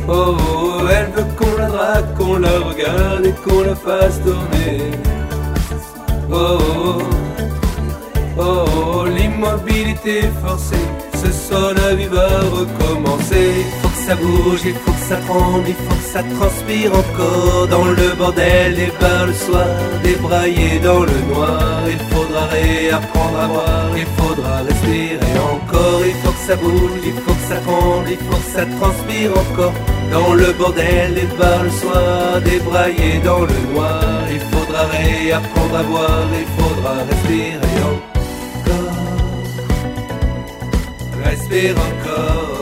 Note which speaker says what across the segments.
Speaker 1: Oh, oh, elle veut qu'on la drague, qu'on la regarde et qu'on la fasse tourner. Oh, oh, oh, oh, l'immobilité forcée, ce soir la vie va recommencer. Faut que ça bouge, il faut que ça tremble, il faut que ça transpire encore. Dans le bordel, les bars le soir, débraillé dans le noir. Il faudra réapprendre à boire, il faudra respirer encore. Il faut que ça bouge, il faut que ça tremble, il faut que ça transpire encore. Dans le bordel, les bars le soir, débraillé dans le noir. Il faudra réapprendre à boire, il faudra respirer encore. Respire encore.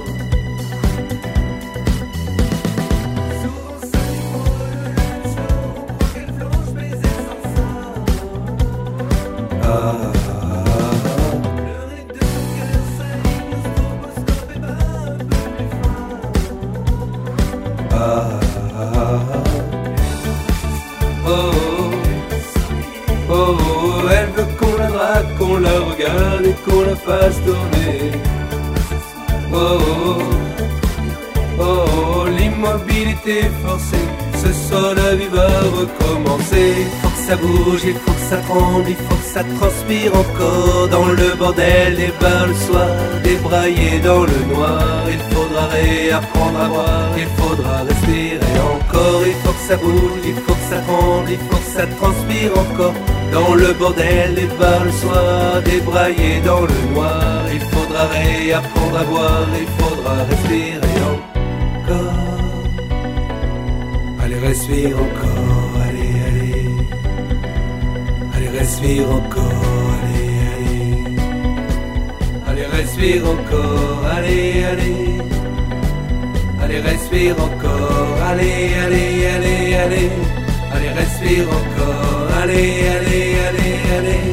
Speaker 1: Elle veut qu'on la drague, qu'on la regarde et qu'on la fasse tourner. Oh, oh, oh, oh, l'immobilité forcée, ce soir la vie va recommencer. Faut que ça bouge, il faut que ça tremble, il faut que ça transpire encore. Dans le bordel, les bars le soir, débraillé dans le noir. Il faudra réapprendre à boire, il faudra respirer encore. Il faut que ça bouge, il faut que ça tremble, il faut que ça transpire encore. Dans le bordel, les bars le soir, débraillé dans le noir. Il faudra réapprendre à boire, il faudra respirer encore. Allez, respire encore, allez, allez. Allez, respire encore, allez, allez. Allez, respire encore, allez, allez. Allez, respire encore, allez, allez, allez, allez. Allez, respire encore, allez, allez, allez, allez.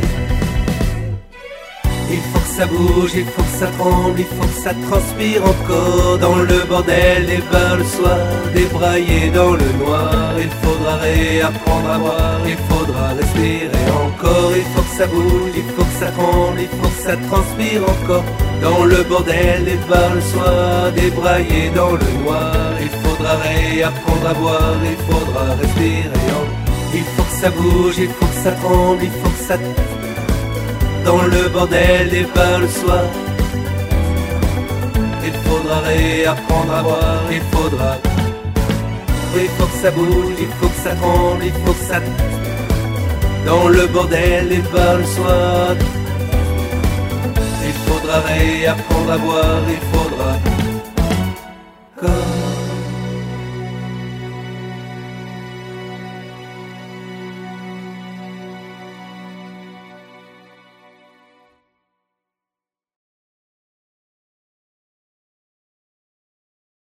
Speaker 1: Il faut que ça bouge, il faut que ça tremble, il faut que ça transpire encore. Dans le bordel, les bars le soir, débraillé dans le noir. Il faudra réapprendre à boire, il faudra respirer encore. Il faut que ça bouge, il faut que ça tremble, il faut que ça transpire encore. Dans le bordel, les bars le soir, débraillé dans le noir. Il faudra réapprendre à boire, il faudra respirer encore. Il faut que ça bouge, il faut que ça tremble, il faut que ça... Dans le bordel, les bars le soir. Il faudra réapprendre à boire, il faudra... Il faut que ça bouge, il faut que ça tremble, il faut que ça... Dans le bordel, les bars le soir. Il faudra réapprendre à boire, il faudra...